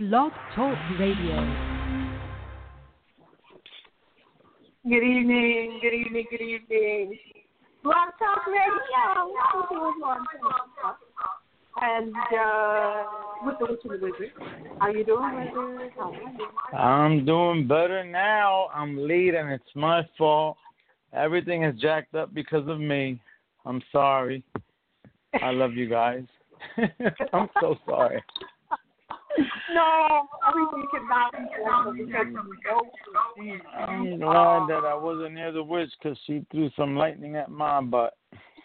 Blog Talk Radio. Good evening, good evening, good evening. Blog Talk Radio. And with the Witch and the Wizard. How you doing, Wizard? How are you? I'm doing better now. I'm late and it's my fault. Everything is jacked up because of me. I'm sorry. I love you guys. I'm so sorry. No, everything cannot be because you go. I'm glad that I wasn't near the witch because she threw some lightning at my butt.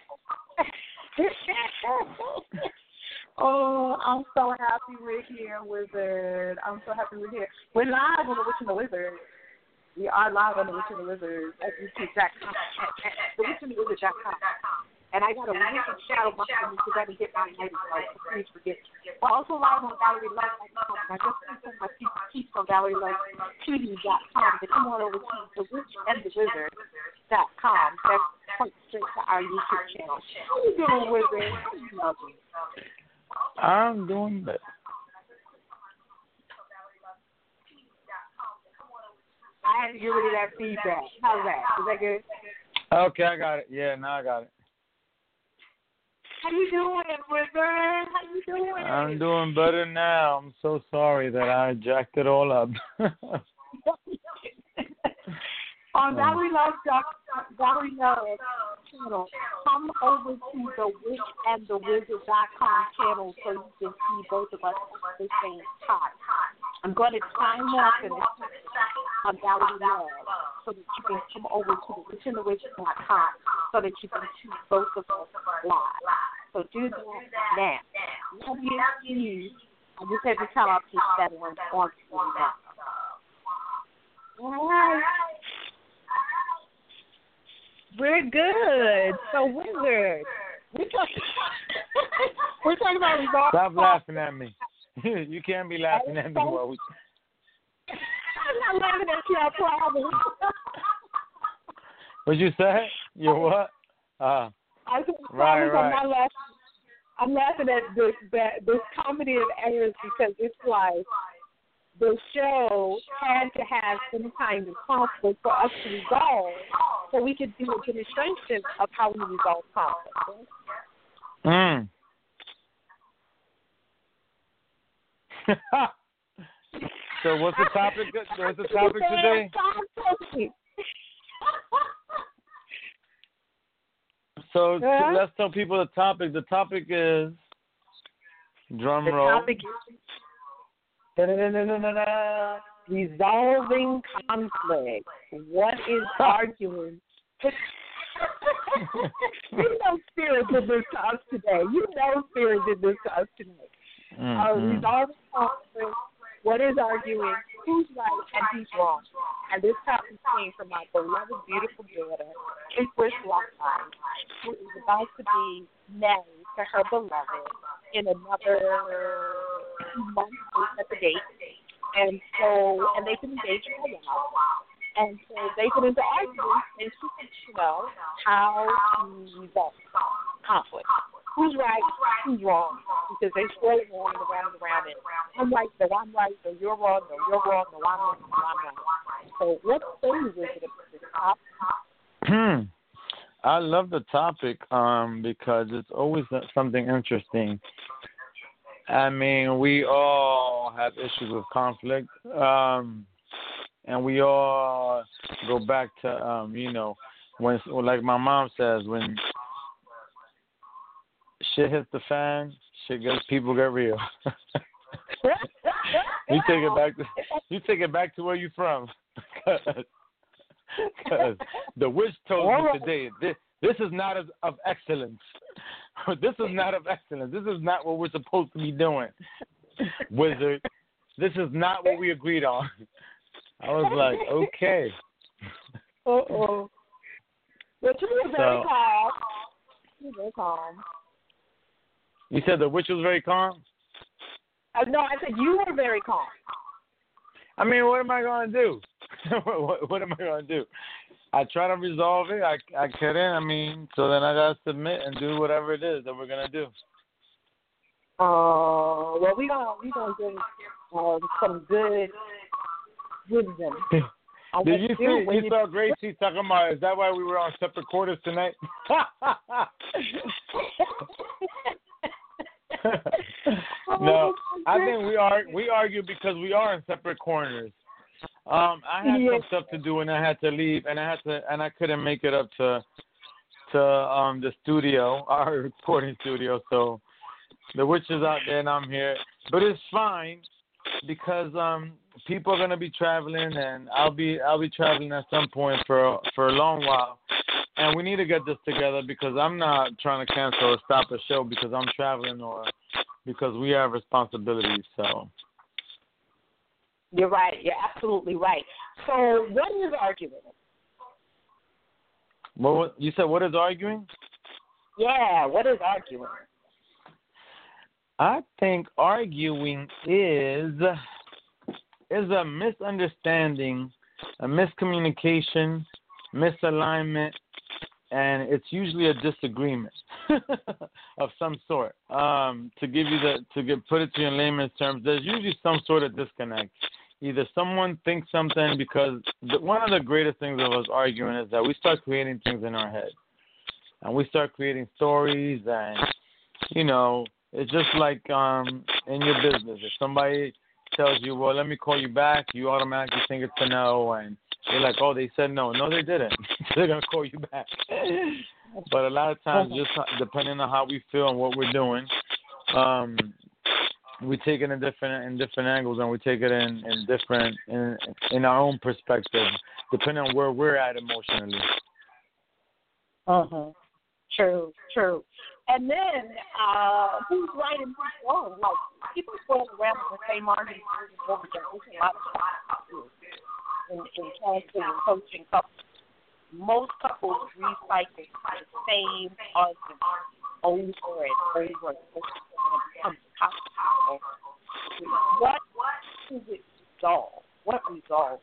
Oh, I'm so happy we're here, Wizard. I'm so happy we're here. We're live on the Witch and the Wizard. We are live on the Witch and the Wizard at YouTube.com, at thewitchandthewizard.com. And I got a wicked shadow behind me because I didn't get my lighting right, so please forgive me. We're also live on ValerieLove.com. I just sent my piece on ValerieLoveTV.com. But come on over to thewitchandthewizard.com. That's point straight to our YouTube channel. How you doing, Wizard? Love you. I'm doing better. I had to get rid of that feedback. How's that? Is that good? Okay, I got it. Yeah, now I got it. How you doing, Wizard? How you doing? I'm doing better now. I'm so sorry that I jacked it all up. On ValerieLove channel, come over to the witchandthewizard.com channel so you can see both of us at the same time. I'm going to time off in on ValerieLove so that you can come over to the witchandthewizard.com so that you can see both of us live. So do that now. Love you. I just had to tell our people that on TV now. All right. We're good. So, Wizard, we're talking about results. Stop laughing at me. You can't be laughing at me while we... I'm not laughing at you, I promise. What'd you say? You what? I Right. I'm laughing at this comedy of errors because it's like the show had to have some kind of conflict for us to resolve so we could do a demonstration of how we resolve conflict. So what's the topic? What's the topic today? So let's tell people the topic. The topic is drum roll. The topic is resolving conflict. What is arguing? You know Spirit did this to us today. Resolving conflict. What is arguing? Who's right and who's wrong? And this topic came from my beloved, beautiful daughter, Empress Lockhart, who is about to be married to her beloved in another 2 months at the date. And they've been engaged for a while. And so they get into arguments, and she thinks, how to resolve conflict. Who's right, who's wrong, because they scroll around and around it. I'm right, no, I'm right, no, you're wrong, no, you're wrong, no, I'm wrong, no, I'm right. So what phase is it at the top? I love the topic because it's always something interesting. I mean, we all have issues with conflict, and we all go back to, when, like my mom says, when shit hits the fan, people get real. You take it back to where you're from. Because the witch told me today, this is not of excellence. This is not of excellence. This is not what we're supposed to be doing, Wizard. This is not what we agreed on. I was like, okay. Uh-oh. But you were very calm. You were very calm. You said the witch was very calm? No, I said you were very calm. I mean, what am I going to do? What am I going to do? I try to resolve it. I couldn't. I mean, so then I got to submit and do whatever it is that we're going to do. Well, we gonna give some good wisdom. Did you see? You saw Gracie talking about? Is that why we were on separate quarters tonight? No, I think we argue because we are in separate corners. I had some stuff to do and I had to leave, and I couldn't make it up to the studio, our recording studio. So the witch is out there and I'm here, but it's fine because people are gonna be traveling and I'll be traveling at some point for a long while, and we need to get this together because I'm not trying to cancel or stop a show because I'm traveling or because we have responsibilities. So you're right. You're absolutely right. So what is arguing? What you said? What is arguing? Yeah, what is arguing? I think arguing is a misunderstanding, a miscommunication, misalignment, and it's usually a disagreement of some sort. To put it to you in layman's terms, there's usually some sort of disconnect. Either someone thinks something because one of the greatest things of us arguing is that we start creating things in our head, and we start creating stories, and it's just like in your business. If somebody tells you, well, let me call you back, you automatically think it's a no, and you're like, oh, they said no. No, they didn't. They're going to call you back. But a lot of times, just depending on how we feel and what we're doing, we take it in different angles, and we take it in our own perspective, depending on where we're at emotionally. True. And then, who's right and who's wrong? Like, people going around with the same arguments over and over again. There's a lot of in counseling and coaching couples. Most couples recycle the same argument over and over and over, and it becomes toxic. What does it resolve? What resolves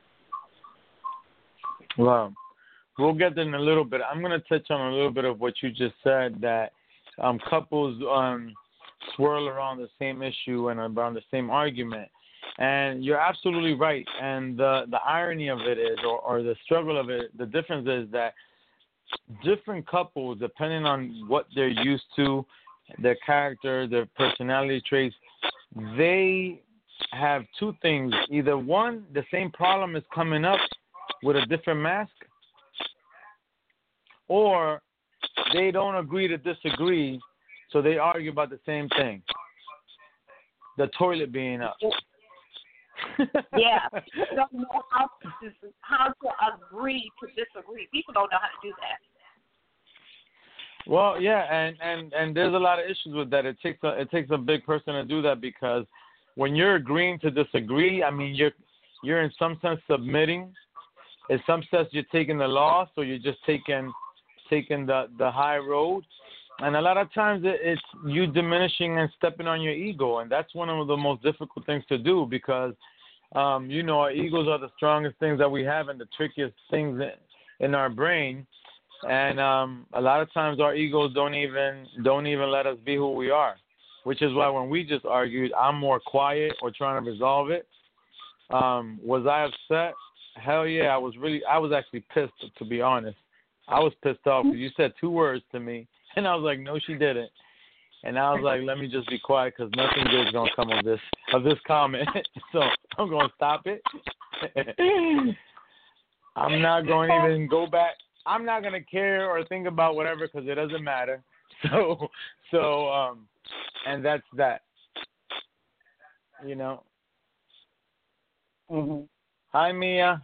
it? Well, we'll get there in a little bit. I'm going to touch on a little bit of what you just said, that couples swirl around the same issue and around the same argument. And you're absolutely right. And the irony of it is, or the struggle of it, the difference is that different couples, depending on what they're used to, their character, their personality traits, they have two things. Either one, the same problem is coming up with a different mask, or they don't agree to disagree, so they argue about the same thing. The toilet being up. Yeah. People don't know how to agree to disagree. People don't know how to do that. Well, yeah, and there's a lot of issues with that. It takes a big person to do that, because when you're agreeing to disagree, I mean, you're in some sense submitting. In some sense, you're taking the loss, or you're just taking the high road. And a lot of times it's you diminishing and stepping on your ego, and that's one of the most difficult things to do, because our egos are the strongest things that we have and the trickiest things in our brain. And a lot of times our egos don't even let us be who we are, which is why when we just argued, I'm more quiet or trying to resolve it. Was I upset? Hell yeah, I was actually pissed, to be honest. I was pissed off because you said two words to me, and I was like, no, she didn't. And I was like, let me just be quiet, because nothing good is going to come of this comment. So I'm going to stop it. I'm not going to even go back. I'm not going to care or think about whatever, because it doesn't matter. So and that's that. Mm-hmm. Hi, Mia.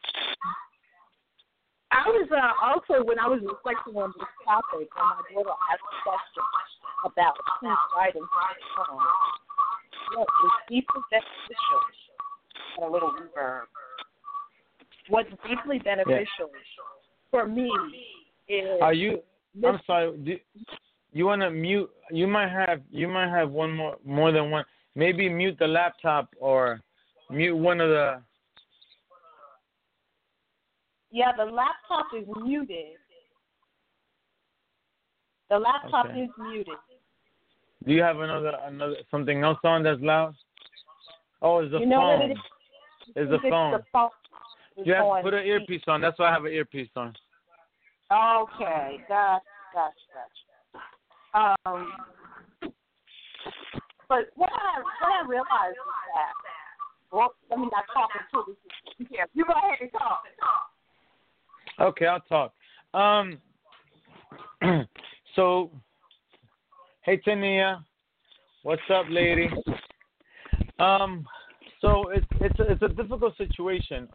I was also, when I was reflecting on this topic, when my daughter asked a question about who's right and who's wrong, what is deeply beneficial, and a little reverb, what's deeply beneficial for me is... I'm sorry, you want to mute? You might have one more than one. Maybe mute the laptop or mute one of the... Yeah, the laptop is muted. The laptop is muted. Do you have another something else on that's loud? Oh, it's the You know phone. what it is? It's the phone. The phone. You have to put an earpiece on. That's why I have an earpiece on. Okay, gotcha. But what I realized is that, well, let me not talk until this is here. You go ahead and talk. Okay, I'll talk. So, hey Tania, what's up, lady? So it's a difficult situation.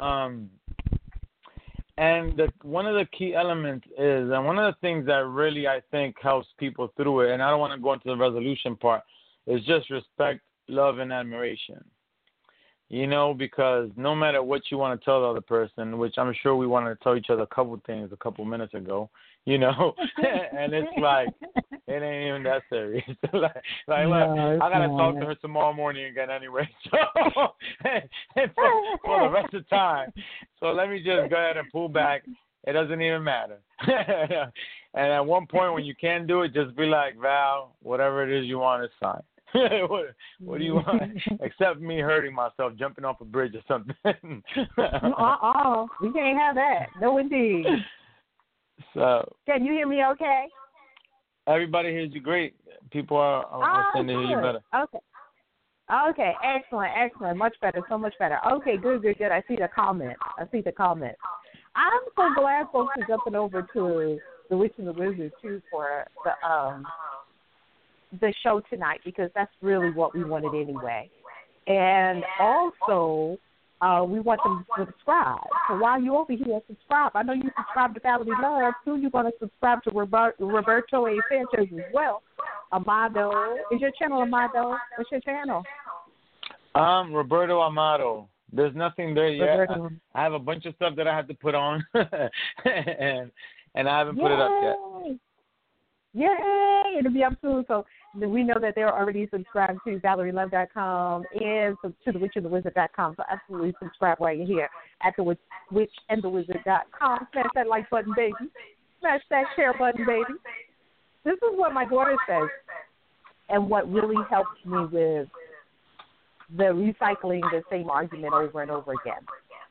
And one of the key elements is, and one of the things that really I think helps people through it, and I don't want to go into the resolution part, is just respect, love, and admiration. You know, because no matter what you want to tell the other person, which I'm sure we wanted to tell each other a couple things a couple minutes ago, you know, and it's like, it ain't even that serious. like look, I got to talk to her tomorrow morning again anyway, so and for the rest of the time. So let me just go ahead and pull back. It doesn't even matter. And at one point when you can't do it, just be like, Val, whatever it is you want, it's fine. What do you want? Except me hurting myself, jumping off a bridge or something. We can't have that. No, indeed. So. Can you hear me okay? Everybody hears you great. People are saying they hear you better. Okay. Excellent. Much better. So much better. Okay, good. I see the comment. I'm so glad folks are jumping over to The Witch and the Wizard, too, for the show tonight, because that's really what we wanted anyway. And also, we want them to subscribe. So while you're over here, subscribe. I know you subscribe to Valerie Love. Soon you're going to subscribe to Roberto A. Sanchez as well. Amado. Is your channel Amado? What's your channel? Roberto Amado. There's nothing there yet. Roberto. I have a bunch of stuff that I have to put on, and I haven't put it up yet. Yay! It'll be up soon. So we know that they're already subscribed to ValerieLove.com and to TheWitchAndTheWizard.com. So absolutely subscribe while you're here at TheWitchAndTheWizard.com. Smash that like button, baby. Smash that share button, baby. This is what my daughter says, and what really helps me with the recycling the same argument over and over again.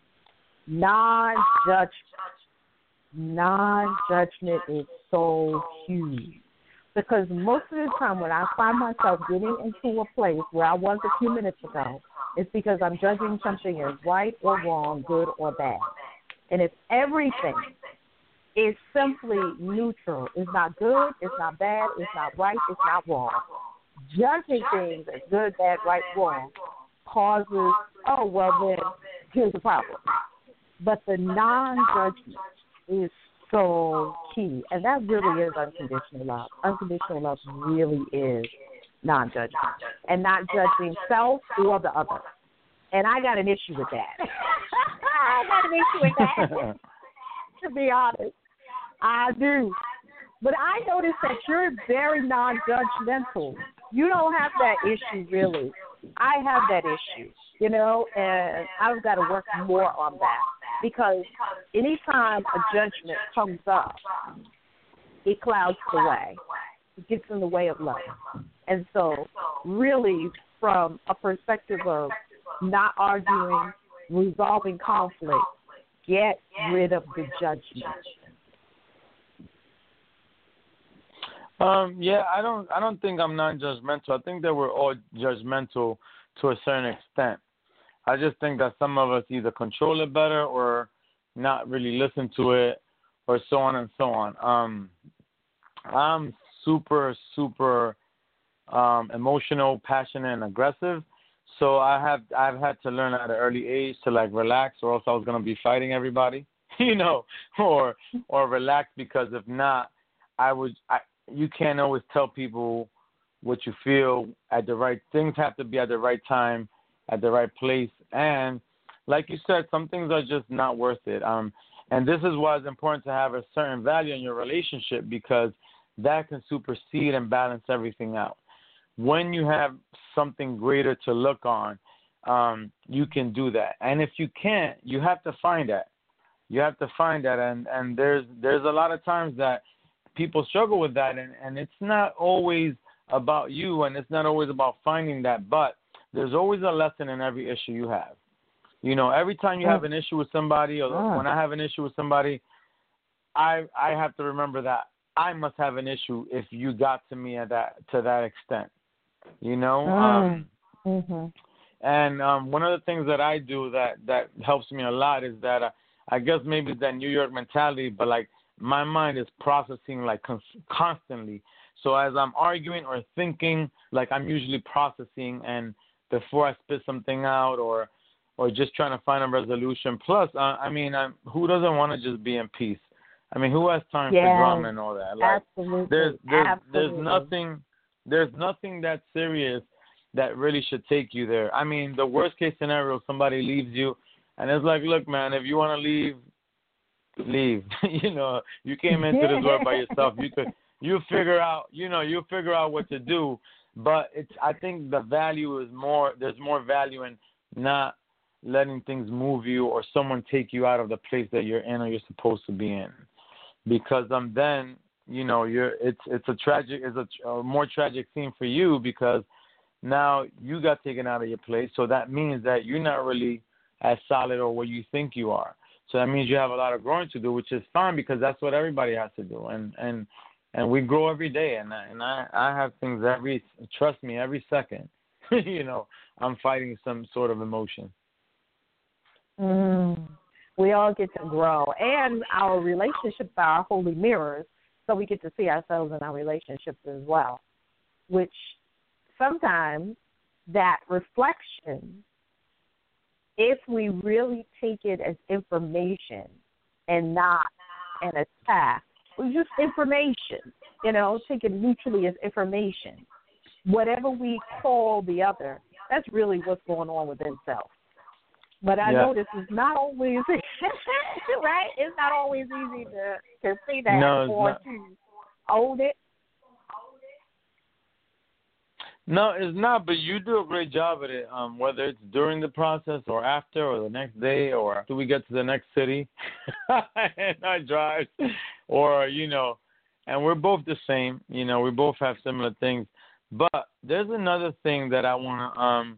Non-judgment is so huge, because most of the time when I find myself getting into a place where I was a few minutes ago, it's because I'm judging something as right or wrong, good or bad. And if everything is simply neutral, it's not good, it's not bad, it's not right, it's not wrong, judging things as good, bad, right, wrong causes, oh, well, then here's the problem. But the non-judgment is so key, and that really is unconditional love. Unconditional love really is non-judgment, and not judging self or the other. And I got an issue with that. To be honest. I do. But I noticed that you're very non-judgmental. You don't have that issue, really. I have that issue, you know, and I've got to work more on that, because anytime a judgment comes up, it clouds the way. It gets in the way of love. And so really, from a perspective of not arguing, resolving conflict, get rid of the judgment. Yeah, I don't think I'm non-judgmental. I think that we're all judgmental to a certain extent. I just think that some of us either control it better or not really listen to it, or so on and so on. I'm super emotional, passionate, and aggressive. So I've had to learn at an early age to like relax, or else I was gonna be fighting everybody, you know, or relax, because if not, you can't always tell people what you feel at the right. Things have to be at the right time, at the right place, and like you said, some things are just not worth it. And this is why it's important to have a certain value in your relationship, because that can supersede and balance everything out. When you have something greater to look on, you can do that. And if you can't, you have to find that. You have to find that. And there's a lot of times that people struggle with that, and it's not always about you, and it's not always about finding that, but there's always a lesson in every issue you have. You know, every time you have an issue with somebody, or when I have an issue with somebody, I have to remember that I must have an issue if you got to me to that extent. You know? And one of the things that I do that helps me a lot is that I guess maybe it's that New York mentality, but like my mind is processing like constantly. So as I'm arguing or thinking, like I'm usually processing, and before I spit something out or just trying to find a resolution. Plus, I mean, who doesn't want to just be in peace? I mean, who has time for drama and all that? Like, absolutely. There's nothing that serious that really should take you there. I mean, the worst case scenario, somebody leaves you, and it's like, look, man, if you want to leave. You know, you came into this world by yourself. You figure out what to do. But I think the value is more. There's more value in not letting things move you or someone take you out of the place that you're in or you're supposed to be in, because then you know it's a more tragic scene for you, because now you got taken out of your place. So that means that you're not really as solid or what you think you are. So that means you have a lot of growing to do, which is fine, because that's what everybody has to do. And we grow every day, and I have things trust me, every second, you know, I'm fighting some sort of emotion. We all get to grow, and our relationships are our holy mirrors, so we get to see ourselves in our relationships as well, which sometimes that reflection, if we really take it as information and not an attack, it's just information, you know, take it neutrally as information. Whatever we call the other, that's really what's going on within self. But I know this is not always, right? It's not always easy to see that or to own it. No, it's not, but you do a great job at it, whether it's during the process or after or the next day or after we get to the next city and I drive, or, you know, and we're both the same, you know, we both have similar things. But there's another thing that I want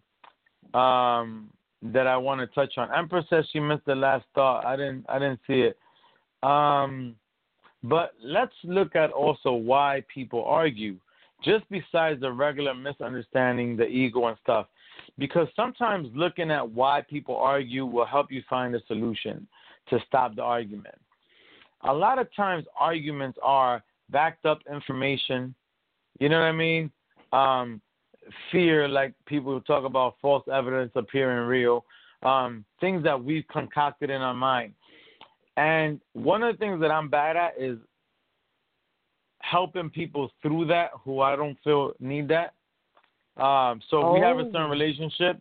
to touch on. Empress says she missed the last thought. I didn't see it. But let's look at also why people argue, just besides the regular misunderstanding, the ego and stuff. Because sometimes looking at why people argue will help you find a solution to stop the argument. A lot of times arguments are backed up information. You know what I mean? Fear, like people talk about false evidence appearing real. Things that we've concocted in our mind. And one of the things that I'm bad at is helping people through that who I don't feel need that. So if we have a certain relationship,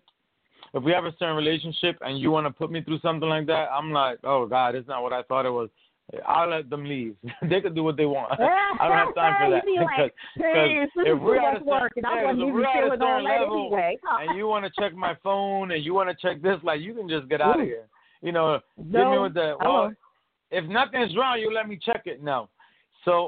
and you want to put me through something like that, I'm like, oh, God, it's not what I thought it was. I'll let them leave. They can do what they want. I don't have time for that. Because if we're at a certain level and you want to check my phone and you want to check this, like, you can just get out of here. You know, give me with the, well, if nothing's wrong, you let me check it. No. So,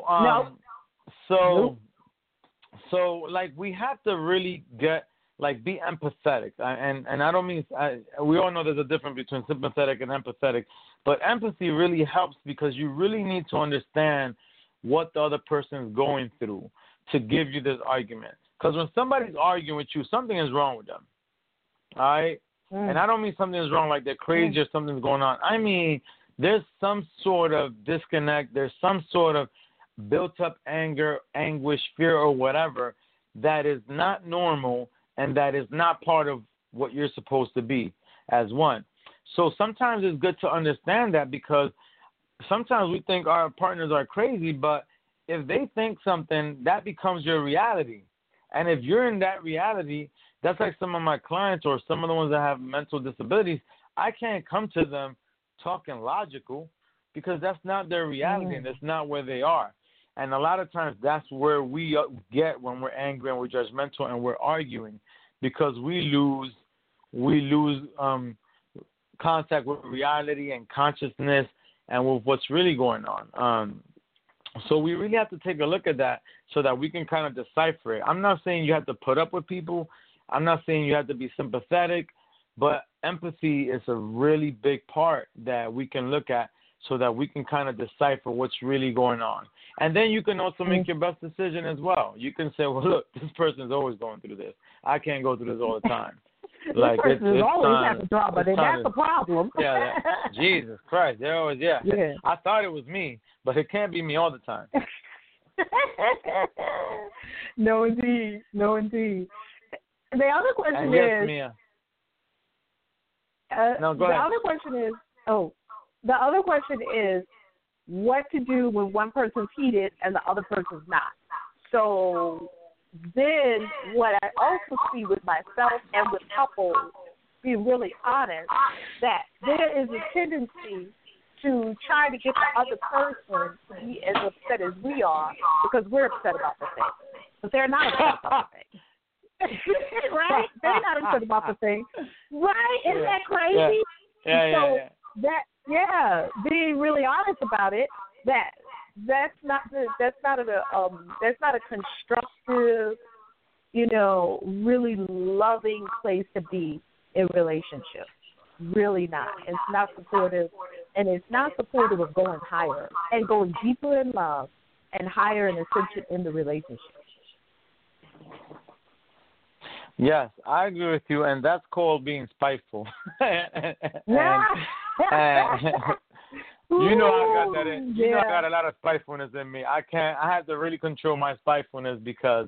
So like we have to really be empathetic, and I don't mean we all know there's a difference between sympathetic and empathetic, but empathy really helps because you really need to understand what the other person is going through to give you this argument. Because when somebody's arguing with you, something is wrong with them, all right? And I don't mean something is wrong like they're crazy or something's going on. I mean there's some sort of disconnect. There's some sort of built up anger, anguish, fear, or whatever that is not normal and that is not part of what you're supposed to be as one. So sometimes it's good to understand that, because sometimes we think our partners are crazy, but if they think something, that becomes your reality. And if you're in that reality, that's like some of my clients or some of the ones that have mental disabilities, I can't come to them talking logical because that's not their reality and that's not where they are. And a lot of times that's where we get when we're angry and we're judgmental and we're arguing, because we lose contact with reality and consciousness and with what's really going on. So we really have to take a look at that so that we can kind of decipher it. I'm not saying you have to put up with people. I'm not saying you have to be sympathetic, but empathy is a really big part that we can look at so that we can kind of decipher what's really going on. And then you can also make your best decision as well. You can say, well, look, this person's always going through this. I can't go through this all the time. Like this person always having drama, and that's the problem. Jesus Christ, they always, I thought it was me, but it can't be me all the time. No, indeed. The other question is. Mia. No, go ahead. The other question is what to do when one person's heated and the other person's not. So then what I also see with myself and with couples, being really honest, that there is a tendency to try to get the other person to be as upset as we are because we're upset about the thing. But they're not upset about the thing. Right? They're not upset about the thing. Right? Isn't that crazy? Being really honest about it, that's not a constructive, really loving place to be in relationships. Really not. It's not supportive, and it's not supportive of going higher and going deeper in love and higher in ascension in the relationship. Yes, I agree with you, and that's called being spiteful. and you know I got that in. You know I got a lot of spitefulness in me. I have to really control my spitefulness because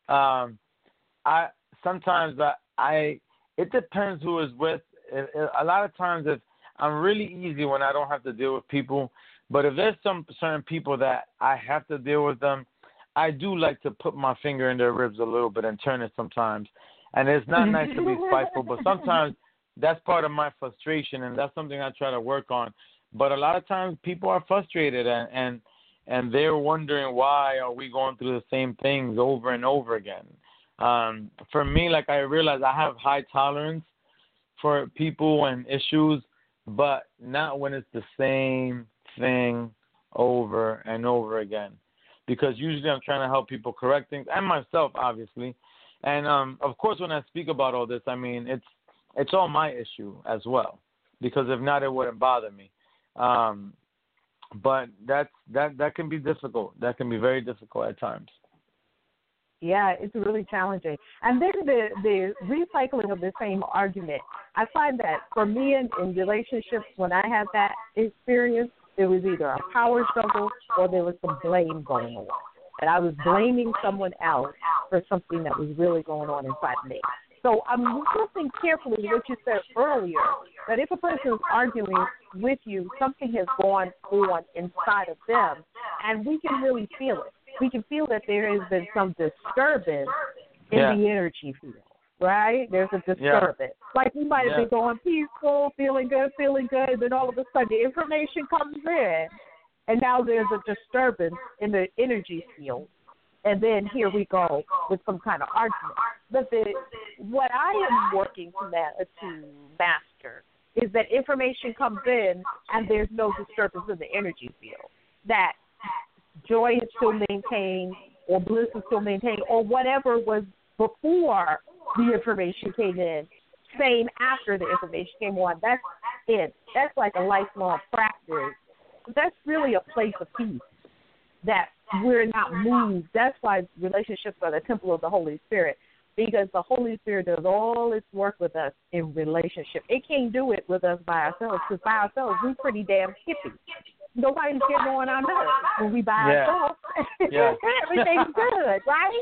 it depends who is with. A lot of times if I'm really easy when I don't have to deal with people, but if there's some certain people that I have to deal with them, I do like to put my finger in their ribs a little bit and turn it sometimes. And it's not nice to be spiteful, but sometimes that's part of my frustration, and that's something I try to work on. But a lot of times people are frustrated, and they're wondering why are we going through the same things over and over again. For me, like I realize I have high tolerance for people and issues, but not when it's the same thing over and over again. Because usually I'm trying to help people correct things, and myself, obviously. And, of course, when I speak about all this, I mean, it's all my issue as well, because if not, it wouldn't bother me. But that can be difficult. That can be very difficult at times. Yeah, it's really challenging. And then the recycling of the same argument. I find that for me in relationships, when I have that experience, there was either a power struggle or there was some blame going on. And I was blaming someone else for something that was really going on inside me. So I'm listening carefully to what you said earlier, that if a person is arguing with you, something has gone on inside of them, and we can really feel it. We can feel that there has been some disturbance in the energy field, right? There's a disturbance. Yeah. Like we might have been going peaceful, feeling good, and then all of a sudden the information comes in, and now there's a disturbance in the energy field. And then here we go with some kind of argument. But what I am working to master is that information comes in and there's no disturbance in the energy field. That joy is still maintained, or bliss is still maintained, or whatever was before the information came in, same after the information came on. That's it. That's like a lifelong practice. That's really a place of peace, that we're not moved. That's why relationships are the temple of the Holy Spirit, because the Holy Spirit does all its work with us in relationship. It can't do it with us by ourselves, because by ourselves, we're pretty damn hippie. Nobody's getting on our nerves when we by ourselves. Everything's good, right?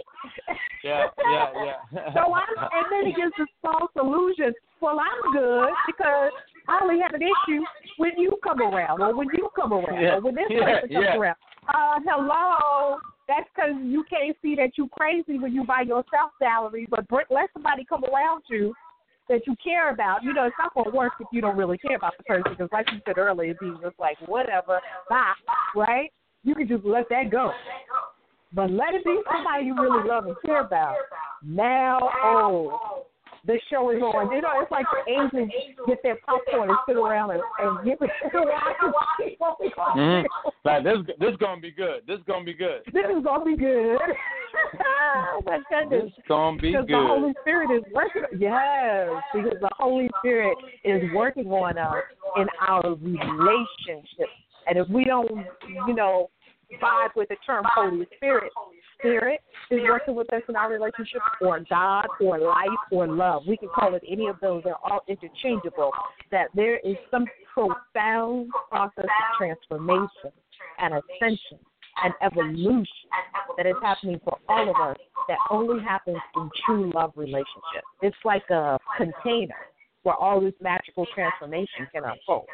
And then it gives this false illusion, well, I'm good because I only have an issue when you come around, or when you come around, or when this person comes around. Hello, that's because you can't see that you crazy when you by yourself, Valerie, but let somebody come around you that you care about. You know, it's not going to work if you don't really care about the person, because like you said earlier, it'd be just like, whatever, bye, right? You can just let that go. But let it be somebody you really love and care about. Now, the show is on. You know, it's like the angels get their popcorn and sit around and get to watch. Like this gonna be good. This gonna be good. This is gonna be good. Oh my goodness. This gonna be good. Because the Holy Spirit is working. Yes, because the Holy Spirit is working on us in our relationship. And if we don't, vibe with the term Holy Spirit, Spirit is working with us in our relationship, or God, or life, or love. We can call it any of those. They're all interchangeable. That there is some profound process of transformation and ascension and evolution that is happening for all of us that only happens in true love relationships. It's like a container where all this magical transformation can unfold.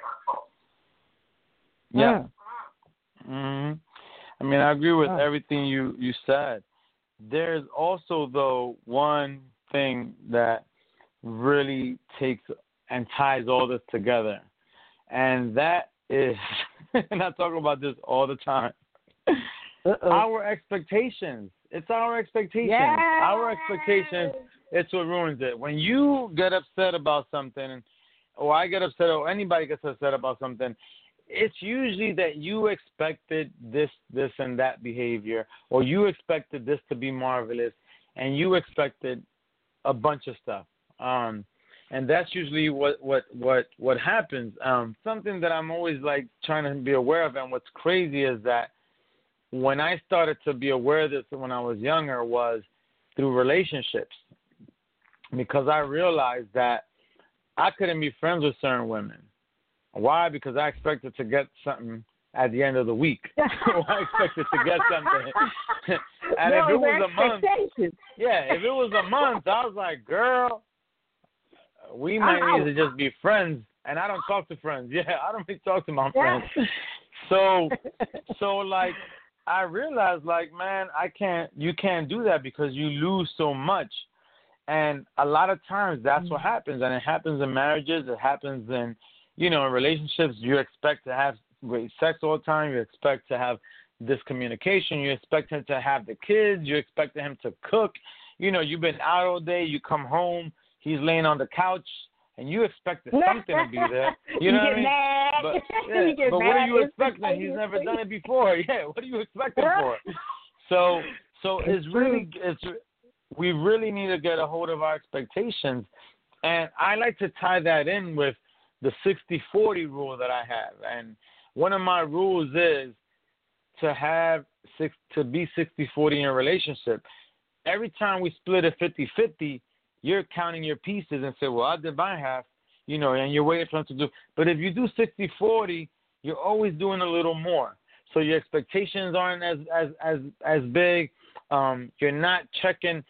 Yeah. Mm-hmm. I mean, I agree with everything you said. There's also, though, one thing that really takes and ties all this together, and that is, and I talk about this all the time, our expectations. It's our expectations. Yes. Our expectations, it's what ruins it. When you get upset about something, or I get upset, or anybody gets upset about something, it's usually that you expected this, and that behavior, or you expected this to be marvelous, and you expected a bunch of stuff. And that's usually what happens. Something that I'm always like trying to be aware of, and what's crazy is that when I started to be aware of this when I was younger was through relationships, because I realized that I couldn't be friends with certain women. Why? Because I expected to get something at the end of the week. I expected to get something. And if it was a month, if it was a month, I was like, girl, we might need to just be friends. And I don't talk to friends. Yeah, I don't really talk to my friends. So like, I realized, like, man, you can't do that because you lose so much. And a lot of times that's what happens. And it happens in marriages. It happens in, in relationships. You expect to have great sex all the time. You expect to have this communication. You expect him to have the kids. You expect him to cook. You've been out all day. You come home. He's laying on the couch. And you expected something to be there. You know what I mean? But what are you expecting? He's never done it before. Yeah, what are you expecting for? So we really need to get a hold of our expectations. And I like to tie that in with the 60-40 rule that I have. And one of my rules is to be 60-40 in a relationship. Every time we split a 50-50, you're counting your pieces and say, well, I did my half, and you're waiting for them to do. But if you do 60-40, you're always doing a little more. So your expectations aren't as big. You're not checking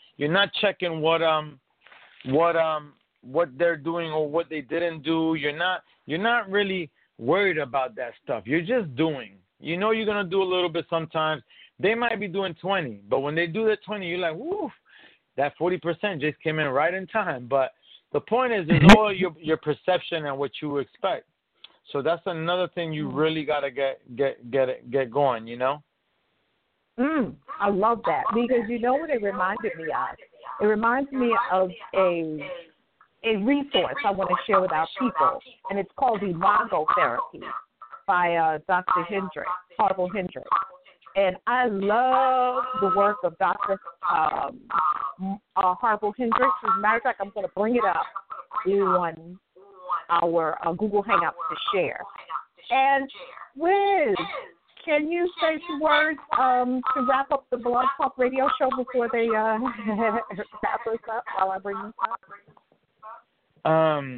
what they're doing or what they didn't do. You're not really worried about that stuff. You're just doing. You're gonna do a little bit sometimes. They might be doing 20, but when they do that 20, you're like, woo, that 40% just came in right in time. But the point is, it's all your perception and what you expect. So that's another thing you really gotta get going. I love that, because what it reminded me of? It reminds me of a resource I want to share with our people, and it's called Imago Therapy by Dr. Harville Hendrix. And I love the work of Dr. Harville Hendrix. As a matter of fact, I'm going to bring it up on our Google Hangouts to share. And Wiz, can you say some words to wrap up the Blog Talk Radio show before they wrap us up while I bring this up?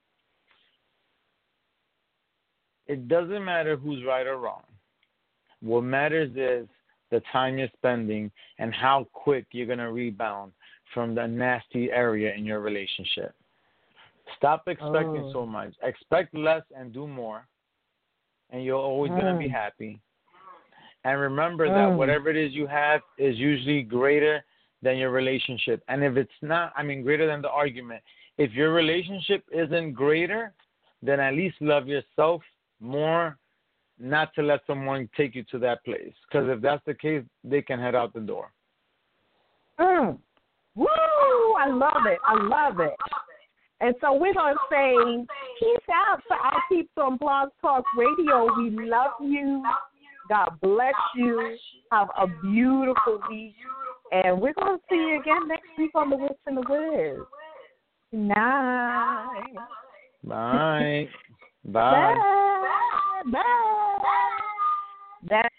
It doesn't matter who's right or wrong. What matters is the time you're spending and how quick you're going to rebound from the nasty area in your relationship. Stop expecting so much. Expect less and do more, and you're always going to be happy. And remember that whatever it is you have is usually greater than your relationship. And if it's not, greater than the argument. If your relationship isn't greater, then at least love yourself more, not to let someone take you to that place. Because if that's the case, they can head out the door. Woo! I love it. I love it. And so we're going to say peace out to our peeps on Blog Talk Radio. We love you. God bless you. Have a beautiful week. And we're going to see you again next week on The Witch and the Wiz. Good night. Bye. Bye. Bye. Bye. That's